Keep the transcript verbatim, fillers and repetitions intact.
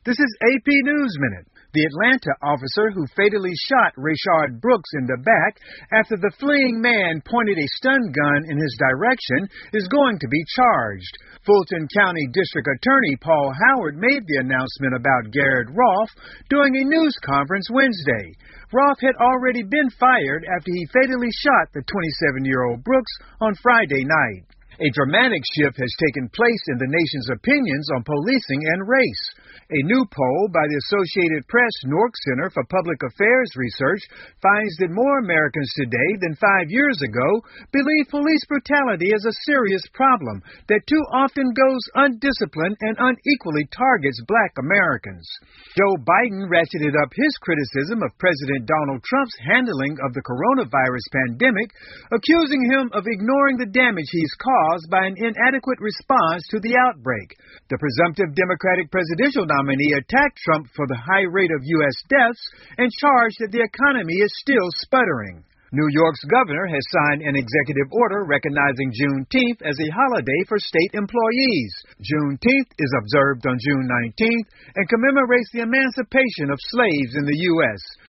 This is A P News Minute. The Atlanta officer who fatally shot Rayshard Brooks in the back after the fleeing man pointed a stun gun in his direction is going to be charged. Fulton County District Attorney Paul Howard made the announcement about Garrett Rolfe during a news conference Wednesday. Rolfe had already been fired after he fatally shot the twenty-seven-year-old Brooks on Friday night. A dramatic shift has taken place in the nation's opinions on policing and race. A new poll by the Associated Press Nork Center for Public Affairs Research finds that more Americans today than five years ago believe police brutality is a serious problem that too often goes undisciplined and unequally targets black Americans. Joe Biden ratcheted up his criticism of President Donald Trump's handling of the coronavirus pandemic, accusing him of ignoring the damage he's caused by an inadequate response to the outbreak. The presumptive Democratic presidential nominee attacked Trump for the high rate of U S deaths and charged that the economy is still sputtering. New York's governor has signed an executive order recognizing Juneteenth as a holiday for state employees. Juneteenth is observed on June nineteenth and commemorates the emancipation of slaves in the U S